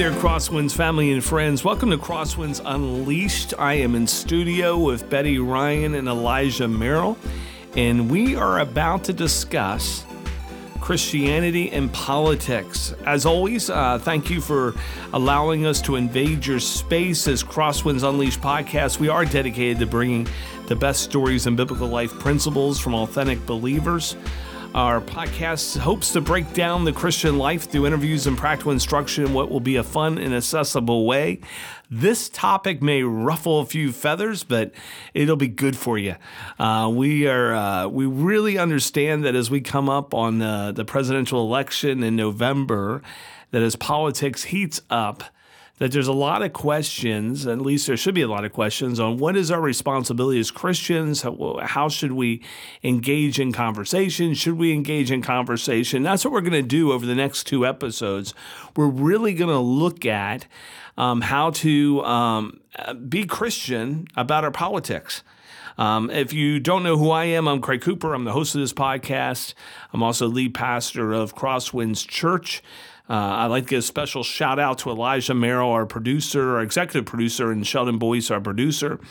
there, Crosswinds family and friends. Welcome to Crosswinds Unleashed. I am in studio with Betty Ryan and Elijah Merrill, and we are about to discuss Christianity and politics. As always, thank you for allowing us to invade your space as Crosswinds Unleashed podcast. We are dedicated to bringing the best stories and biblical life principles from authentic believers. Our podcast hopes to break down the Christian life through interviews and practical instruction in what will be a fun and accessible way. This topic may ruffle a few feathers, but it'll be good for you. We really understand that as we come up on the presidential election in November, that as politics heats up, that there's a lot of questions, at least there should be a lot of questions, on what is our responsibility as Christians? How should we engage in conversation? Should we engage in conversation? That's what we're going to do over the next 2 episodes. We're really going to look at how to be Christian about our politics. If you don't know who I am, I'm Craig Cooper. I'm the host of this podcast. I'm also lead pastor of Crosswinds Church. I'd like to give a special shout out to Elijah Merrill, our producer, our executive producer, and Sheldon Boyce, our producer.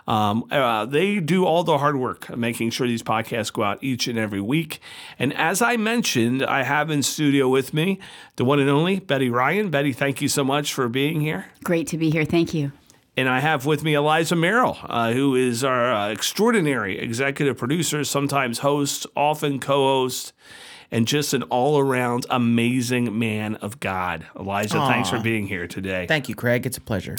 They do all the hard work of making sure these podcasts go out each and every week. And as I mentioned, I have in studio with me the one and only Betty Ryan. Betty, thank you so much for being here. Great to be here. Thank you. And I have with me Elijah Merrill, who is our extraordinary executive producer, sometimes host, often co-host, and just an all-around amazing man of God. Elijah, thanks for being here today. Thank you, Craig. It's a pleasure.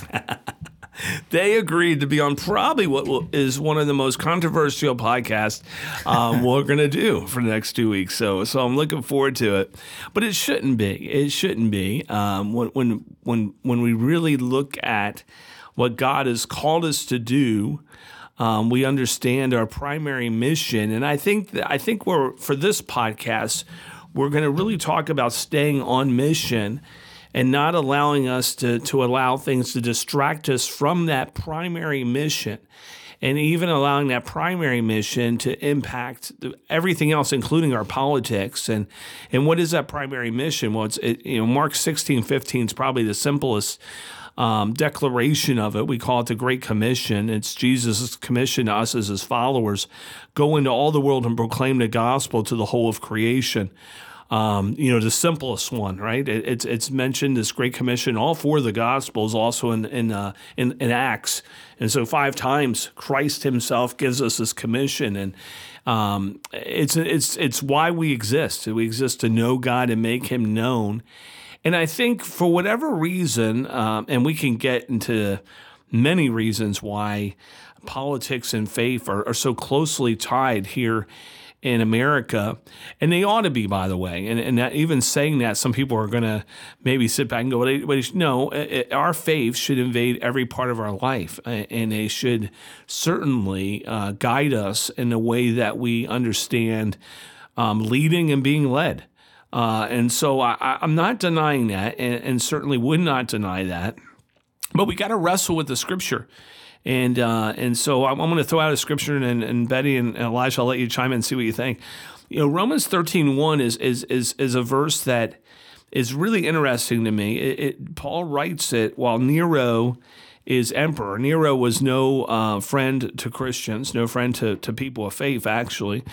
They agreed to be on probably what is one of the most controversial podcasts we're going to do for the next 2 weeks. So I'm looking forward to it. But it shouldn't be. It shouldn't be. When we really look at what God has called us to do, we understand our primary mission, and I think for this podcast, we're going to really talk about staying on mission and not allowing us to allow things to distract us from that primary mission, and even allowing that primary mission to impact everything else, including our politics. And what is that primary mission? Well, Mark 16:15 is probably the simplest declaration of it. We call it the Great Commission. It's Jesus' commission to us as his followers. Go into all the world and proclaim the gospel to the whole of creation. The simplest one, right? It's mentioned, this Great Commission, all 4 of the Gospels, also in Acts. And so 5 times Christ himself gives us this commission. And it's why we exist. We exist to know God and make him known. And I think for whatever reason, and we can get into many reasons why politics and faith are so closely tied here in America, and they ought to be, by the way. And that, even saying that, some people are going to maybe sit back and go, no, our faith should invade every part of our life, and they should certainly guide us in the way that we understand leading and being led. And so I'm not denying that, and certainly would not deny that. But we got to wrestle with the Scripture, and so I'm going to throw out a Scripture, and Betty and Elijah, I'll let you chime in and see what you think. Romans 13:1 is a verse that is really interesting to me. Paul writes it while Nero is emperor. Nero was no friend to Christians, no friend to people of faith, actually.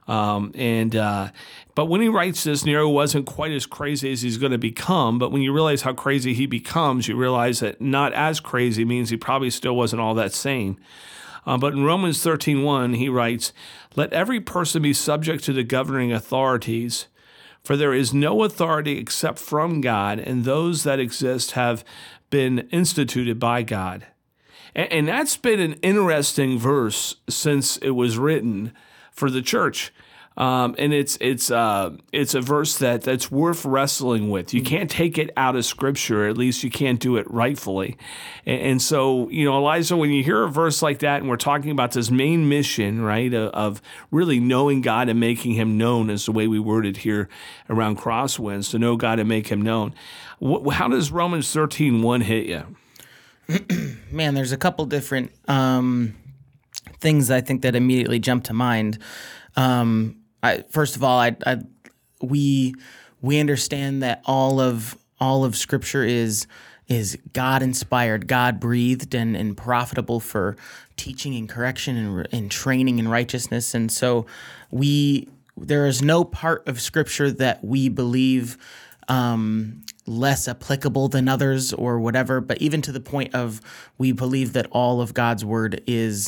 But when he writes this, Nero wasn't quite as crazy as he's going to become. But when you realize how crazy he becomes, you realize that not as crazy means he probably still wasn't all that sane. But in Romans 13:1, he writes, "Let every person be subject to the governing authorities, for there is no authority except from God, and those that exist have been instituted by God." And that's been an interesting verse since it was written for the church. And it's a verse that's worth wrestling with. You can't take it out of Scripture. At least you can't do it rightfully. And so, Elijah, when you hear a verse like that, and we're talking about this main mission, right, of really knowing God and making him known, is the way we word it here around Crosswinds, to know God and make him known. How does Romans 13:1 hit you? Man, there's a couple different things I think that immediately jump to mind. First of all, we understand that all of Scripture is is God inspired, God breathed, and profitable for teaching and correction and training in righteousness. And so there is no part of Scripture that we believe less applicable than others or whatever, but even to the point of we believe that all of God's word is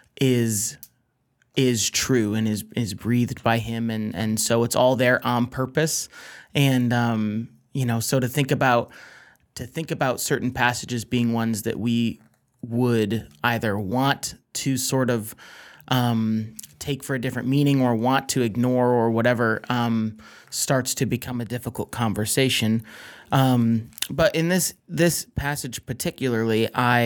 true and is breathed by him, and so it's all there on purpose. And so to think about certain passages being ones that we would either want to sort of take for a different meaning or want to ignore or whatever starts to become a difficult conversation. But in this passage particularly,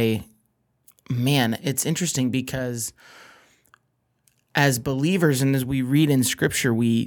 it's interesting because as believers and as we read in Scripture, we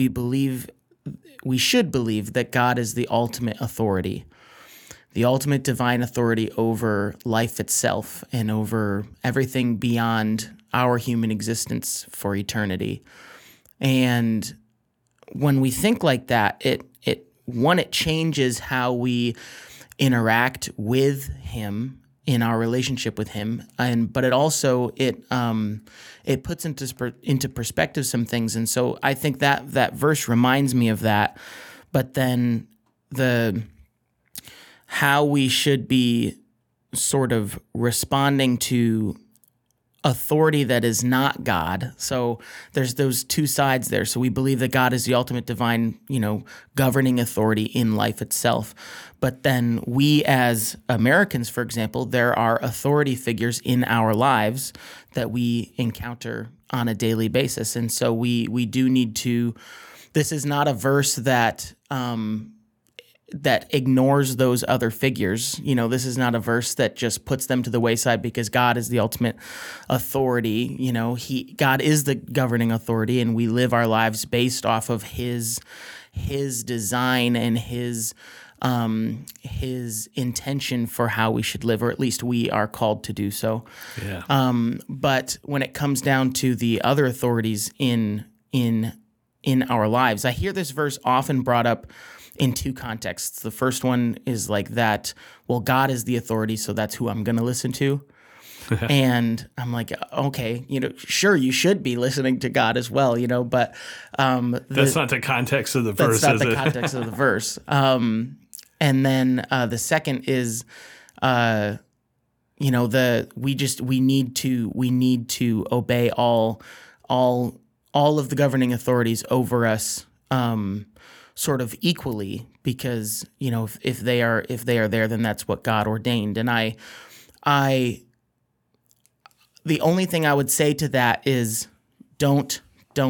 should believe that God is the ultimate authority, the ultimate divine authority over life itself and over everything beyond our human existence for eternity. And when we think like that, it changes how we interact with him in our relationship with him, but it also it puts into perspective some things. And so I think that verse reminds me of that. But then how we should be sort of responding to authority that is not God. So there's those two sides there. So we believe that God is the ultimate divine, governing authority in life itself. But then we as Americans, for example, there are authority figures in our lives that we encounter on a daily basis. And so we do need to, this is not a verse that ignores those other figures. This is not a verse that just puts them to the wayside because God is the ultimate authority. God is the governing authority, and we live our lives based off of his design and his intention for how we should live, or at least we are called to do so. Yeah. But when it comes down to the other authorities in our lives, I hear this verse often brought up in two contexts. The first one is like that, well, God is the authority, so that's who I'm going to listen to. And I'm like, okay, sure, you should be listening to God as well, but that's not the context of the verse. That's not the context of the verse. And then the second is, we need to obey all of the governing authorities over us, sort of equally, because if they are there, then that's what God ordained. And the only thing I would say to that is don't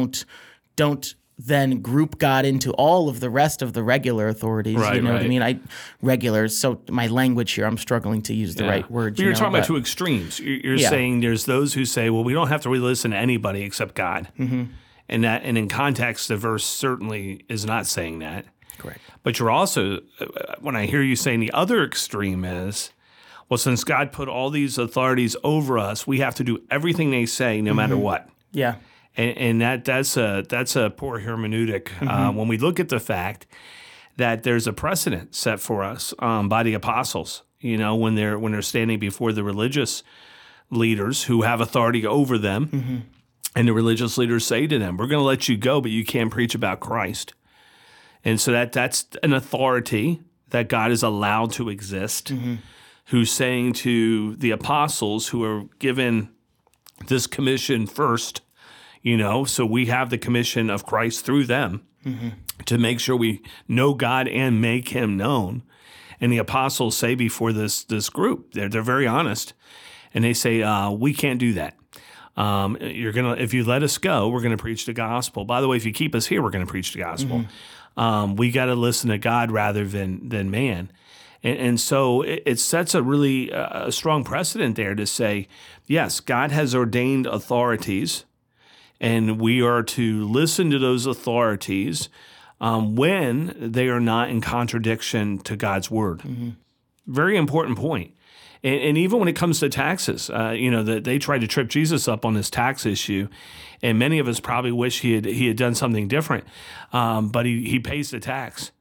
then group God into all of the rest of the regular authorities. Right, what I mean? Regulars. So my language here, I'm struggling to use the right word. But you're talking about two extremes. You're saying there's those who say, well, we don't have to really listen to anybody except God. Mm-hmm. And in context, the verse certainly is not saying that. Correct. But you're also, when I hear you saying the other extreme is, well, since God put all these authorities over us, we have to do everything they say, no matter what. Yeah. And that's a poor hermeneutic when we look at the fact that there's a precedent set for us by the apostles. When they're standing before the religious leaders who have authority over them. Mm-hmm. And the religious leaders say to them, we're going to let you go, but you can't preach about Christ. And so that's an authority that God is allowed to exist, mm-hmm. who's saying to the apostles who are given this commission first, so we have the commission of Christ through them mm-hmm. to make sure we know God and make him known. And the apostles say before this group, they're very honest, and they say, we can't do that. If you let us go, we're gonna preach the gospel. By the way, if you keep us here, we're gonna preach the gospel. Mm-hmm. We got to listen to God rather than man, and so it sets a really strong precedent there to say, yes, God has ordained authorities, and we are to listen to those authorities when they are not in contradiction to God's word. Mm-hmm. Very important point. And even when it comes to taxes, they tried to trip Jesus up on this tax issue, and many of us probably wish he had done something different. But he pays the tax,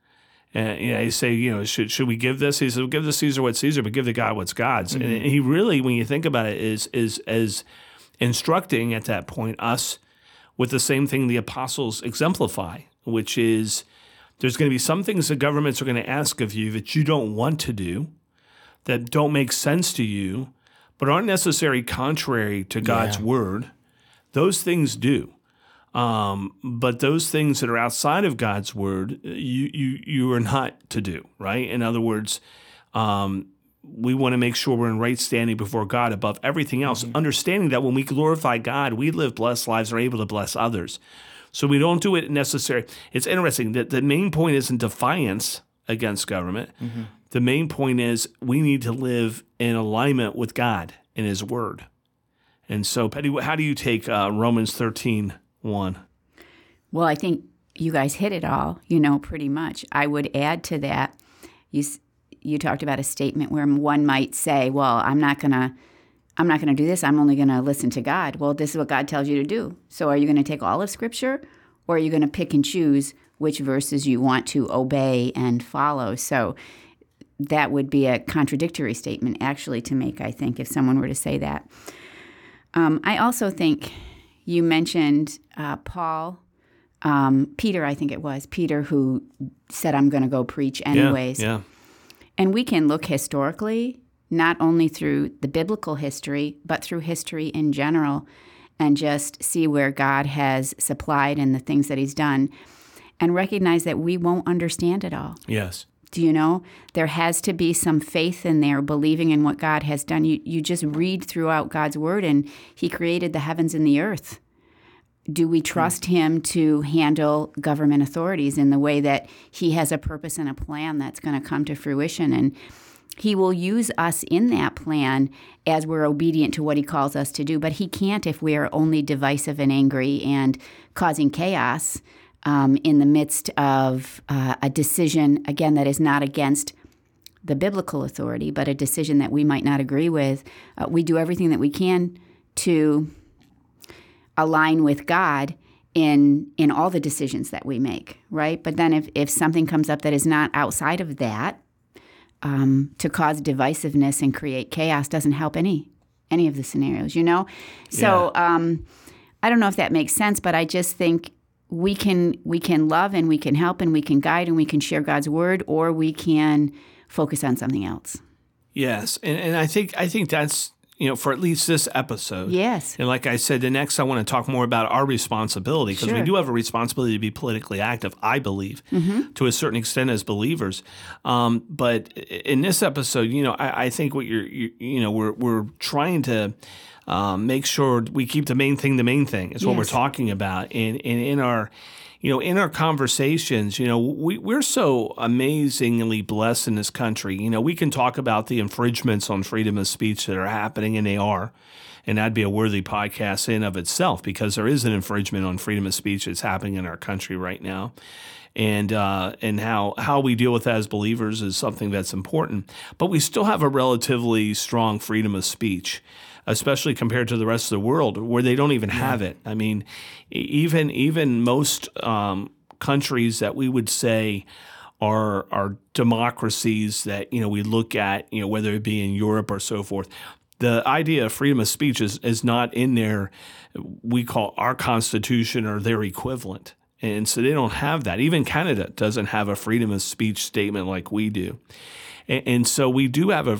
And you say, should we give this? He says, well, give the Caesar what's Caesar, but give the God what's God's. Mm-hmm. And he really, when you think about it, is as instructing at that point us with the same thing the apostles exemplify, which is there's going to be some things that governments are going to ask of you that you don't want to do, that don't make sense to you, but aren't necessarily contrary to God's word. Those things do. But those things that are outside of God's word, you are not to do, right? In other words, we want to make sure we're in right standing before God above everything else, understanding that when we glorify God, we live blessed lives and are able to bless others. So we don't do it necessarily. It's interesting that the main point isn't defiance against government. Mm-hmm. The main point is we need to live in alignment with God and His word. And so, Petty, how do you take Romans 13:1? Well, I think you guys hit it all, pretty much. I would add to that, you talked about a statement where one might say, well, I'm not going to do this. I'm only going to listen to God. Well, this is what God tells you to do. So are you going to take all of Scripture, or are you going to pick and choose which verses you want to obey and follow? So that would be a contradictory statement, actually, to make, I think, if someone were to say that. I also think you mentioned Peter, I think it was, Peter who said, I'm going to go preach anyways. Yeah. And we can look historically, not only through the biblical history, but through history in general, and just see where God has supplied and the things that He's done, and recognize that we won't understand it all. Yes. Do you know? There has to be some faith in there, believing in what God has done. You just read throughout God's Word, and He created the heavens and the earth. Do we trust Him to handle government authorities in the way that He has a purpose and a plan that's going to come to fruition? And He will use us in that plan as we're obedient to what He calls us to do. But He can't if we are only divisive and angry and causing chaos in the midst of a decision, again, that is not against the biblical authority, but a decision that we might not agree with. We do everything that we can to align with God in all the decisions that we make, right? But then if something comes up that is not outside of that, to cause divisiveness and create chaos doesn't help any of the scenarios, So I don't know if that makes sense, but I just think we can love and we can help and we can guide and we can share God's word, or we can focus on something else. Yes, and I think that's for at least this episode. Yes. And like I said, the next I want to talk more about our responsibility, because we do have a responsibility to be politically active, I believe, to a certain extent as believers. But in this episode, I think what we're trying to make sure we keep the main thing is what we're talking about. And in our conversations, we're so amazingly blessed in this country. We can talk about the infringements on freedom of speech that are happening, and they are. And that'd be a worthy podcast in of itself, because there is an infringement on freedom of speech that's happening in our country right now. And how we deal with that as believers is something that's important. But we still have a relatively strong freedom of speech, especially compared to the rest of the world, where they don't even have it. I mean, even most countries that we would say are democracies that we look at, whether it be in Europe or so forth, the idea of freedom of speech is not in their, we call our Constitution or their equivalent. And so they don't have that. Even Canada doesn't have a freedom of speech statement like we do. And so we do have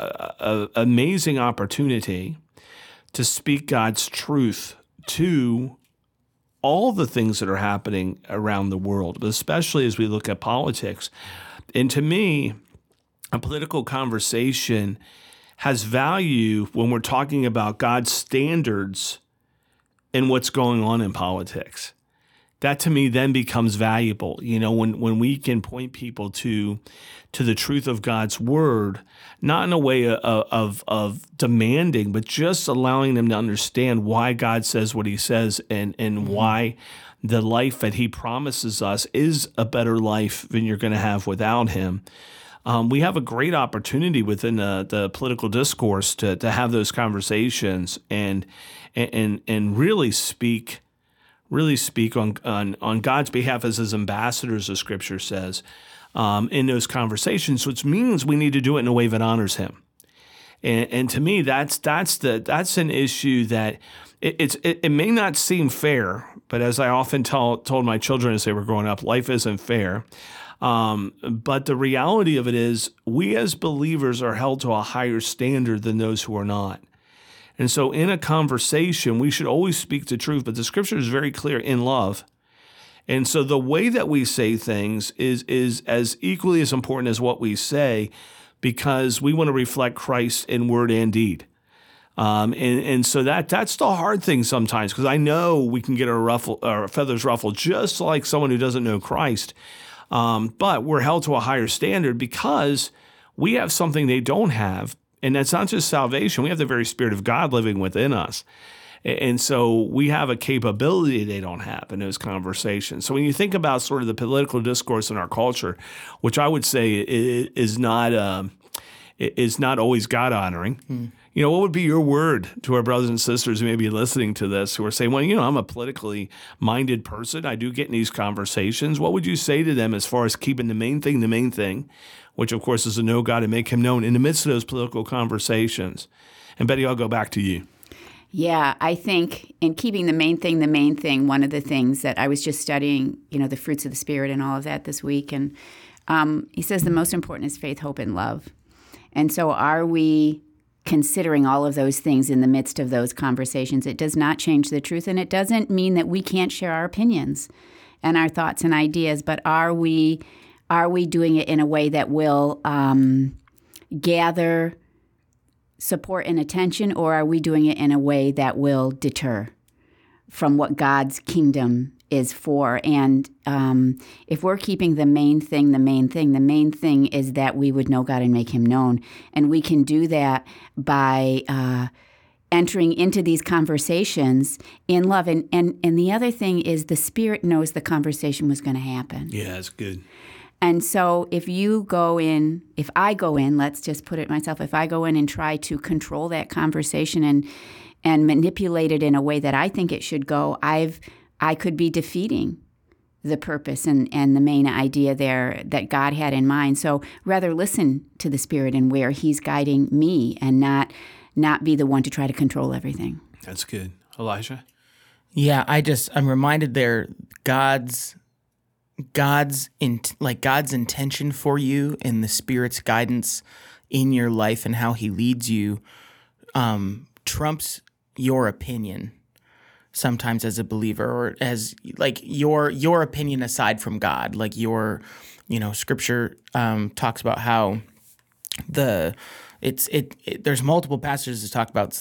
a amazing opportunity to speak God's truth to all the things that are happening around the world, but especially as we look at politics. And to me, a political conversation has value when we're talking about God's standards and what's going on in politics. That to me then becomes valuable, when we can point people to the truth of God's word, not in a way of demanding, but just allowing them to understand why God says what He says, and why the life that He promises us is a better life than you're going to have without Him. We have a great opportunity within the political discourse to have those conversations and really speak on God's behalf as His ambassadors, as Scripture says, in those conversations, which means we need to do it in a way that honors him. And to me, that's an issue that it may not seem fair, but as I often told my children as they were growing up, life isn't fair. But the reality of it is we as believers are held to a higher standard than those who are not. And so in a conversation, we should always speak the truth, but the scripture is very clear in love. And so the way that we say things is as equally as important as what we say, because we want to reflect Christ in word and deed. And so that's the hard thing sometimes, because I know we can get our feathers ruffled just like someone who doesn't know Christ. But we're held to a higher standard because we have something they don't have. And that's not just salvation. We have the very Spirit of God living within us. And so we have a capability they don't have in those conversations. So when you think about sort of the political discourse in our culture, which I would say is not always God-honoring, what would be your word to our brothers and sisters who may be listening to this who are saying, well, I'm a politically minded person. I do get in these conversations. What would you say to them as far as keeping the main thing, which, of course, is to know God and make him known in the midst of those political conversations? And Betty, I'll go back to you. Yeah, I think in keeping the main thing, one of the things that I was just studying, the fruits of the Spirit and all of that this week, and he says the most important is faith, hope, and love. And so are we considering all of those things in the midst of those conversations? It does not change the truth, and it doesn't mean that we can't share our opinions and our thoughts and ideas, but are we doing it in a way that will gather support and attention, or are we doing it in a way that will deter from what God's kingdom is for? And if we're keeping the main thing is that we would know God and make him known. And we can do that by entering into these conversations in love. And the other thing is the Spirit knows the conversation was going to happen. Yeah, that's good. And so if I go in, let's just put it myself, if I go in and try to control that conversation and manipulate it in a way that I think it should go, I could be defeating the purpose and the main idea there that God had in mind. So rather listen to the Spirit and where he's guiding me, and not be the one to try to control everything. That's good. Elijah? Yeah, I'm reminded there God's intention for you and the Spirit's guidance in your life and how he leads you trumps your opinion sometimes as a believer, or as like your opinion aside from God. Like Scripture talks about how there's multiple passages that talk about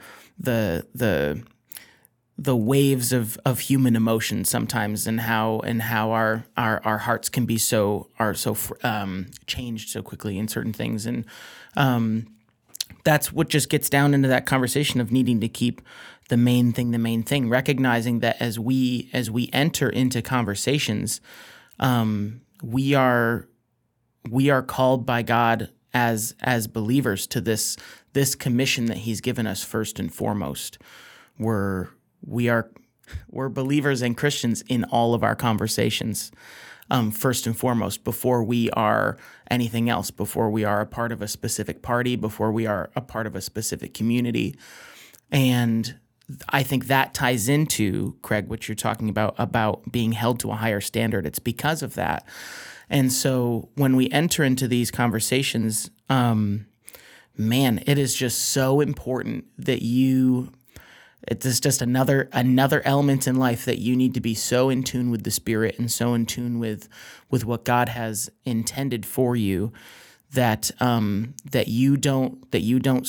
the waves of human emotion sometimes, and how our hearts can be so changed so quickly in certain things, and that's what just gets down into that conversation of needing to keep the main thing, recognizing that as we enter into conversations, we are called by God as believers to this commission that he's given us first and foremost. We're believers and Christians in all of our conversations, first and foremost, before we are anything else, before we are a part of a specific party, before we are a part of a specific community. And I think that ties into, Craig, what you're talking about being held to a higher standard. It's because of that. And so when we enter into these conversations, it is just so important that it's just another element in life that you need to be so in tune with the Spirit and so in tune with what God has intended for you, that you don't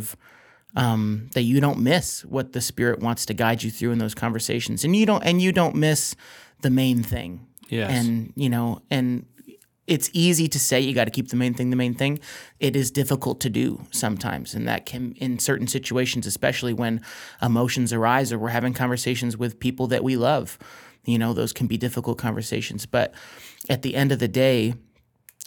miss what the Spirit wants to guide you through in those conversations, and you don't miss the main thing. Yes. And it's easy to say you got to keep the main thing. It is difficult to do sometimes, and that can, in certain situations, especially when emotions arise or we're having conversations with people that we love, those can be difficult conversations. But at the end of the day,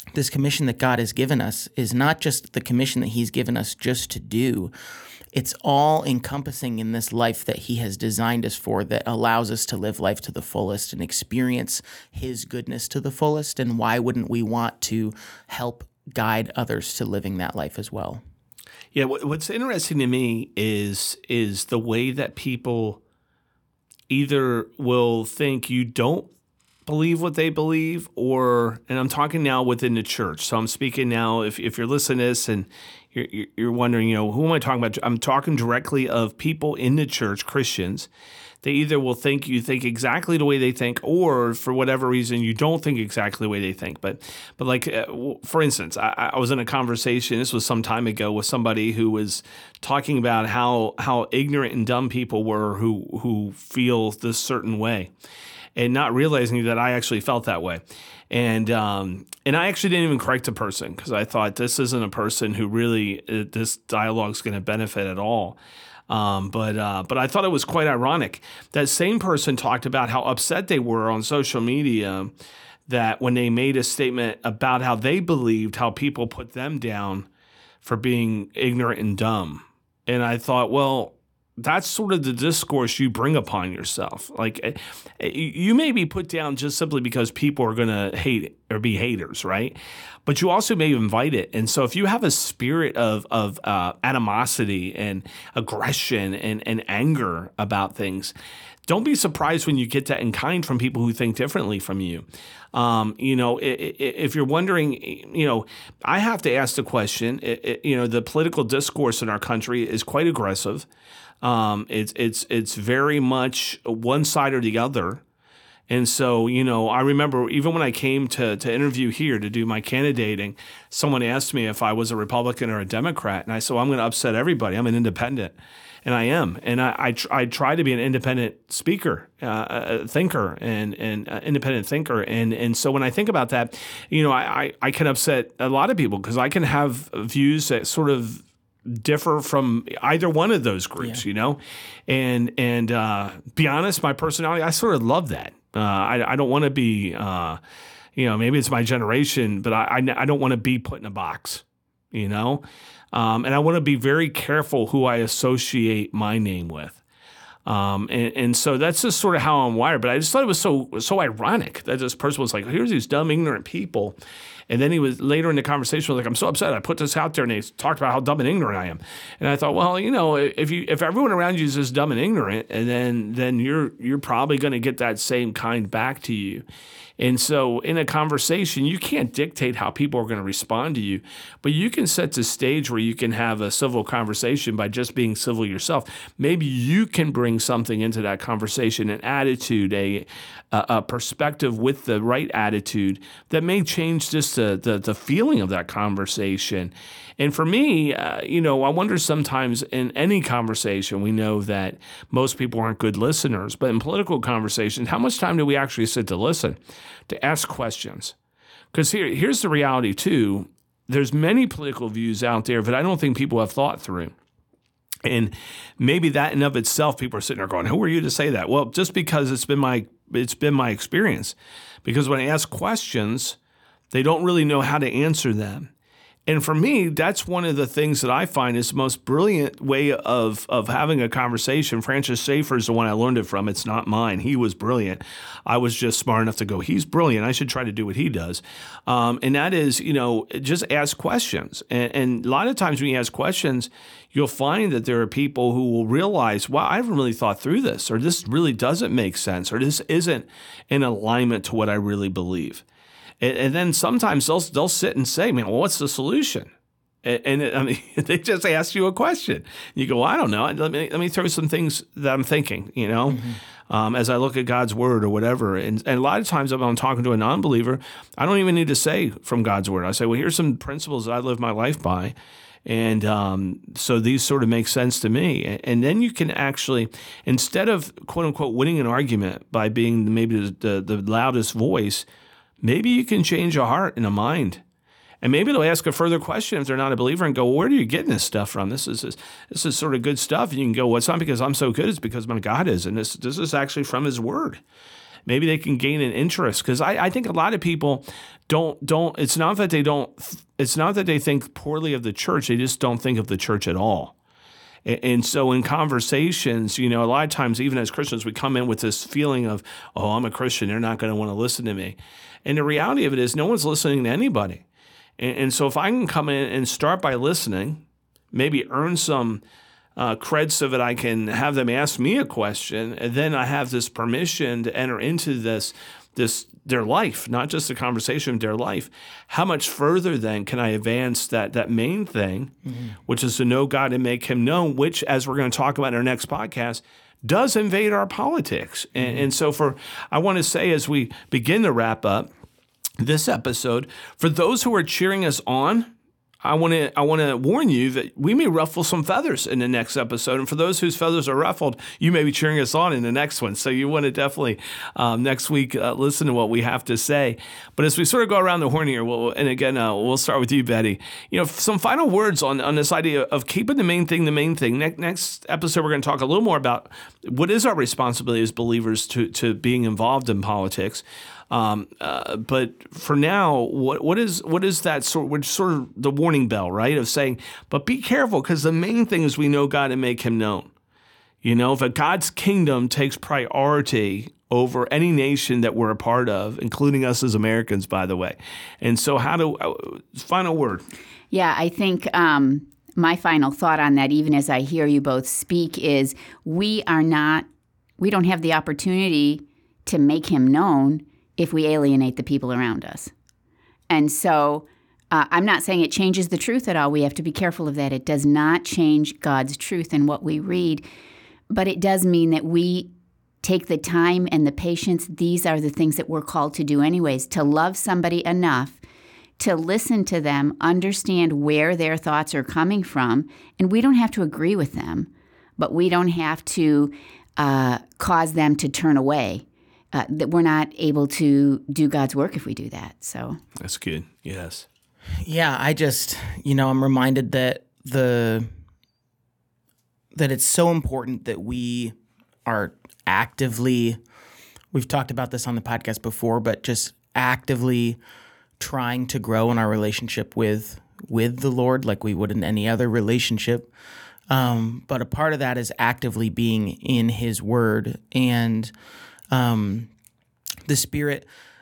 this commission that God has given us is not just the commission that he's given us just to do. It's all encompassing in this life that he has designed us for, that allows us to live life to the fullest and experience his goodness to the fullest. And why wouldn't we want to help guide others to living that life as well? Yeah, what's interesting to me is the way that people either will think you don't believe what they believe, and I'm talking now within the church. So I'm speaking now, if you're listening to this and you're wondering, who am I talking about? I'm talking directly of people in the church, Christians. They either will think you think exactly the way they think, or for whatever reason, you don't think exactly the way they think. But like, for instance, I was in a conversation, this was some time ago, with somebody who was talking about how ignorant and dumb people were who feel this certain way, and not realizing that I actually felt that way. And I actually didn't even correct the person, because I thought this isn't a person who really this dialogue is going to benefit at all. But I thought it was quite ironic. That same person talked about how upset they were on social media that when they made a statement about how they believed how people put them down for being ignorant and dumb. And I thought, well, that's sort of the discourse you bring upon yourself. Like, you may be put down just simply because people are going to hate or be haters, right? But you also may invite it. And so if you have a spirit of animosity and aggression and anger about things, don't be surprised when you get that in kind from people who think differently from you. If you're wondering, I have to ask the question, the political discourse in our country is quite aggressive. It's very much one side or the other. And so, I remember even when I came to interview here to do my candidating, someone asked me if I was a Republican or a Democrat. And I said, well, I'm going to upset everybody. I'm an independent. And I am. And I try to be an independent speaker, thinker, and independent thinker. And so when I think about that, I can upset a lot of people because I can have views that sort of differ from either one of those groups, and be honest, my personality, I sort of love that. I don't want to be, maybe it's my generation, but I don't want to be put in a box, and I want to be very careful who I associate my name with. And so that's just sort of how I'm wired. But I just thought it was so ironic that this person was like, here's these dumb, ignorant people. And then he was later in the conversation was like, I'm so upset. I put this out there and they talked about how dumb and ignorant I am. And I thought, well, if everyone around you is just dumb and ignorant, and then you're probably going to get that same kind back to you. And so in a conversation, you can't dictate how people are going to respond to you, but you can set the stage where you can have a civil conversation by just being civil yourself. Maybe you can bring something into that conversation, an attitude, a perspective with the right attitude that may change just the feeling of that conversation. And for me, I wonder sometimes in any conversation, we know that most people aren't good listeners, but in political conversations, how much time do we actually sit to listen, to ask questions? Because here's the reality too. There's many political views out there that I don't think people have thought through. And maybe that in of itself, people are sitting there going, who are you to say that? Well, just because it's been my experience. Because when I ask questions, they don't really know how to answer them. And for me, that's one of the things that I find is the most brilliant way of having a conversation. Francis Schaeffer is the one I learned it from. It's not mine. He was brilliant. I was just smart enough to go, he's brilliant. I should try to do what he does. And that is, just ask questions. And a lot of times when you ask questions, you'll find that there are people who will realize, wow, I haven't really thought through this, or this really doesn't make sense, or this isn't in alignment to what I really believe. And then sometimes they'll sit and say, man, well, what's the solution? And they just ask you a question. You go, well, I don't know. Let me throw some things that I'm thinking, as I look at God's word or whatever. And a lot of times if I'm talking to a non-believer, I don't even need to say from God's word. I say, well, here's some principles that I live my life by. And so these sort of make sense to me. And then you can actually, instead of, quote unquote, winning an argument by being maybe the loudest voice, maybe you can change a heart and a mind. And maybe they'll ask a further question if they're not a believer and go, well, where are you getting this stuff from? This is sort of good stuff. And you can go, well, it's not because I'm so good. It's because my God is. And this is actually from his word. maybe they can gain an interest. Because I think a lot of people don't, it's not that they think poorly of the church, they just don't think of the church at all. And so in conversations, a lot of times, even as Christians, we come in with this feeling of, oh, I'm a Christian, they're not going to want to listen to me. And the reality of it is no one's listening to anybody. And so if I can come in and start by listening, maybe earn some cred so that I can have them ask me a question, and then I have this permission to enter into their life, not just a conversation of their life. How much further then can I advance that main thing, which is to know God and make him known, which, as we're going to talk about in our next podcast, does invade our politics. And so I want to say, as we begin to wrap up this episode, for those who are cheering us on, I want to warn you that we may ruffle some feathers in the next episode. And for those whose feathers are ruffled, you may be cheering us on in the next one. So you want to definitely next week listen to what we have to say. But as we sort of go around the horn here, we'll start with you, Betty. Some final words on this idea of keeping the main thing the main thing. Next episode, we're going to talk a little more about what is our responsibility as believers to being involved in politics. But for now, what is that sort of the warning bell, right? Of saying, but be careful, because the main thing is we know God and make him known. If God's kingdom takes priority over any nation that we're a part of, including us as Americans, by the way. And so final word. Yeah, I think my final thought on that, even as I hear you both speak, is we don't have the opportunity to make him known if we alienate the people around us. And so I'm not saying it changes the truth at all. We have to be careful of that. It does not change God's truth in what we read, but it does mean that we take the time and the patience. These are the things that we're called to do anyways, to love somebody enough to listen to them, understand where their thoughts are coming from, and we don't have to agree with them, but we don't have to cause them to turn away. That we're not able to do God's work if we do that. So that's good. Yes. Yeah, I just, I'm reminded that that it's so important that we are actively, we've talked about this on the podcast before, but just actively trying to grow in our relationship with the Lord like we would in any other relationship. But a part of that is actively being in his word, and the Spirit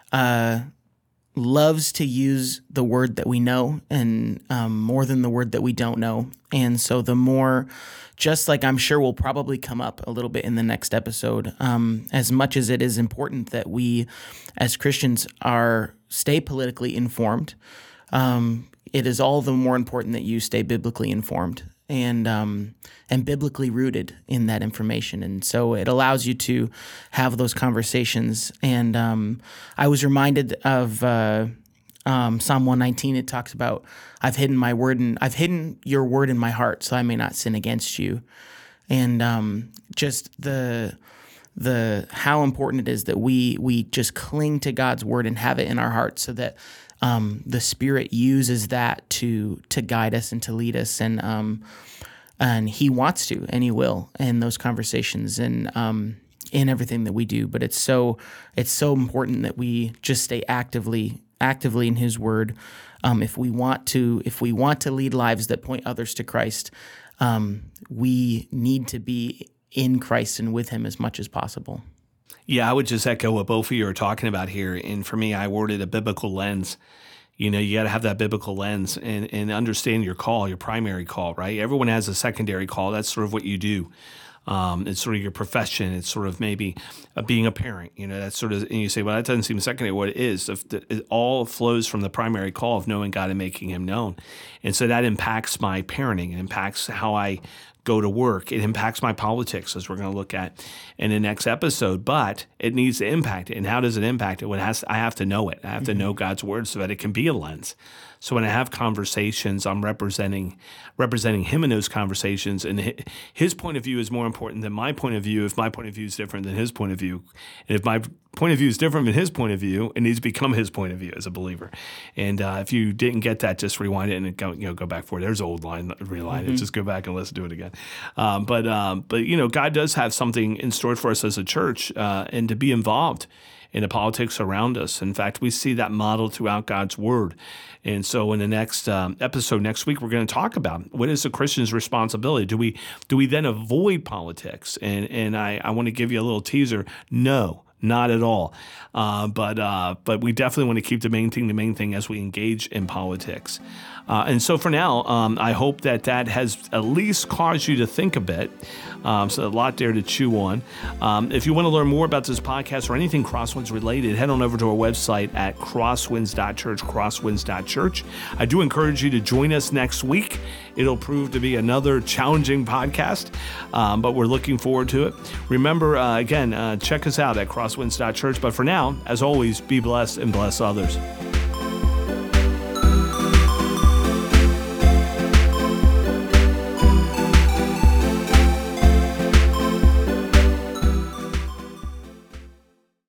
loves to use the word that we know and more than the word that we don't know. And so the more, just like I'm sure will probably come up a little bit in the next episode, as much as it is important that we as Christians stay politically informed, it is all the more important that you stay biblically informed and biblically rooted in that information. And so it allows you to have those conversations. And I was reminded of Psalm 119. It talks about, I've hidden your word in my heart so I may not sin against you. And just the how important it is that we just cling to God's word and have it in our hearts so that the Spirit uses that to guide us and to lead us, and He wants to, and He will in those conversations and in everything that we do. But it's so important that we just stay actively in His Word. If we want to lead lives that point others to Christ, we need to be in Christ and with Him as much as possible. Yeah, I would just echo what both of you are talking about here. And for me, I worded a biblical lens. You got to have that biblical lens and understand your call, your primary call, right? Everyone has a secondary call. That's sort of what you do. It's sort of your profession. It's sort of maybe being a parent. That's sort of, and you say, well, that doesn't seem secondary. What it is, it all flows from the primary call of knowing God and making Him known. And so that impacts my parenting. It impacts how I go to work. It impacts my politics, as we're going to look at in the next episode, but it needs to impact it. And how does it impact it? I have to know it. I have to know God's word so that it can be a lens. So when I have conversations, I'm representing Him in those conversations, and His point of view is more important than my point of view if my point of view is different than His point of view. And if my point of view is different than his point of view. It needs to become his point of view as a believer. And if you didn't get that, just rewind it and go back for it. There's an old line, rewind it. Just go back and listen to it again. But God does have something in store for us as a church, and to be involved in the politics around us. In fact, we see that modeled throughout God's Word. And so in the next episode next week, we're going to talk about what is a Christian's responsibility. Do we then avoid politics? And I want to give you a little teaser. No, not at all. But we definitely want to keep the main thing as we engage in politics. And so for now, I hope that has at least caused you to think a bit. So a lot there to chew on. If you want to learn more about this podcast or anything Crosswinds related, head on over to our website at crosswinds.church, crosswinds.church. I do encourage you to join us next week. It'll prove to be another challenging podcast, but we're looking forward to it. Remember, again, check us out at crosswinds.church. But for now, as always, be blessed and bless others.